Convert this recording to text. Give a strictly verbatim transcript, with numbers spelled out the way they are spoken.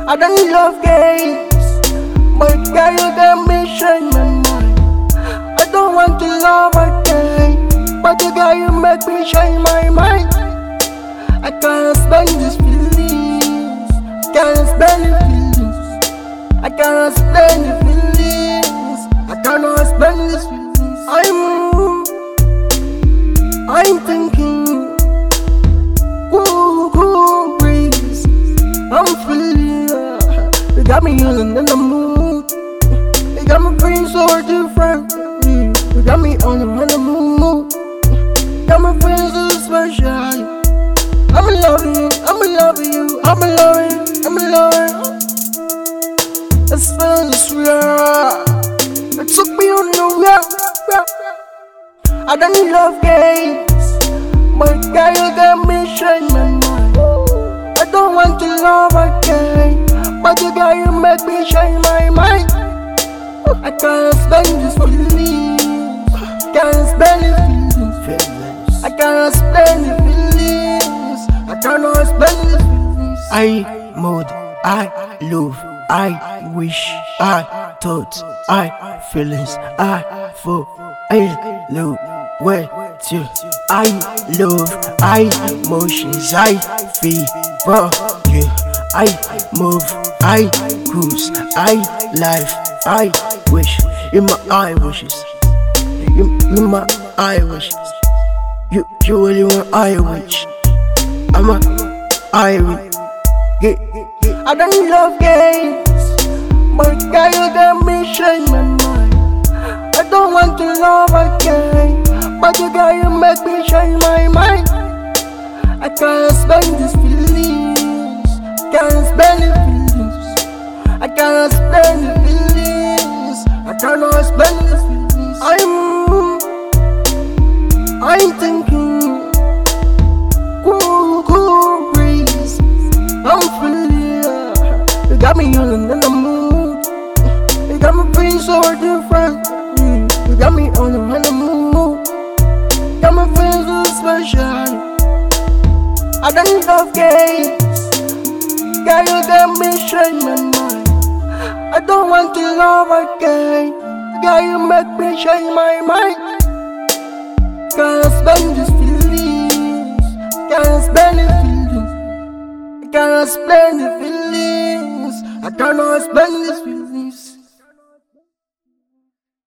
I don't love games, but girl, you got me shine my mind. I don't want to love again, but the girl, you make me shine my mind. I can't explain these feelings, can't explain the feelings. I can't explain the feelings, I cannot explain these feelings. I'm, I'm thinking, cool, cool breeze. I'm feeling, uh, you got me yelling in the mood. You got me feeling so different. You got me on the run the mood. Got me feeling so special. I'm in love with you, I'm in love with you, I'm in love with you, I'm in love with you. It's feeling sweet. It took me on the road. I don't love games, but girl, you got me shine my mind. I don't want to love again, but you girl, you make me shine my mind. I can't explain these feelings, can't explain the feelings. I can't explain the feelings, I cannot explain the feelings. I mood, I love, I wish, I thought, I feelings, I feel, I love with you. I love, I emotions, I feel for you. I move, I cruise, I life, I wish in my eye wishes, in, in my eye wishes. You, you really want I wish. I'm a I wish. Yeah, yeah. I don't love games, but girl, you got me shine my mind. I don't want to love again, but you girl, you make me shine my mind. I can't explain these feelings, can't explain the feelings. I can't explain the feelings, I cannot explain the feelings. I'm, I'm thinking, cool, cool breeze. I'm feeling, uh, you got me yelling in the mood. You got me feeling so different. You got me on the run the mood. Got me feeling so special. I don't love games, girl, you got me shine my mind. I don't want to love again, girl, you make me shine my mind. Can't explain these feelings, can't explain the feelings. I can't explain the feelings, I cannot explain these feelings.